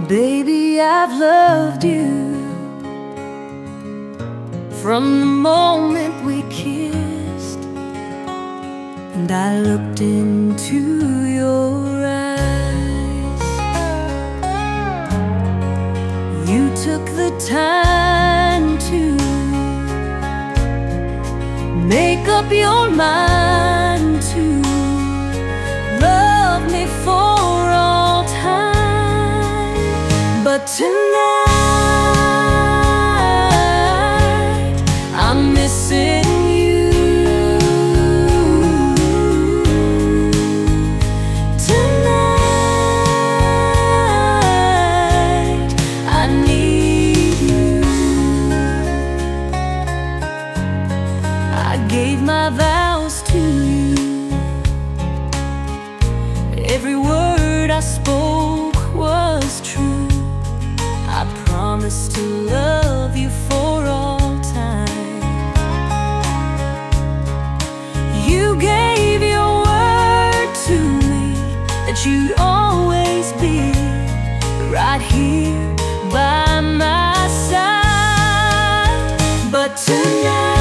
Baby, I've loved you from the moment we kissed, and I looked into your eyes. You took the time to make up your mind to love me for all time. But tonight I'm missing you. Tonight I need you. I gave my vows to you. Every word I spoke was true. I promised to love you for all time. You gave your word to me that you'd always be right here by my side. But tonight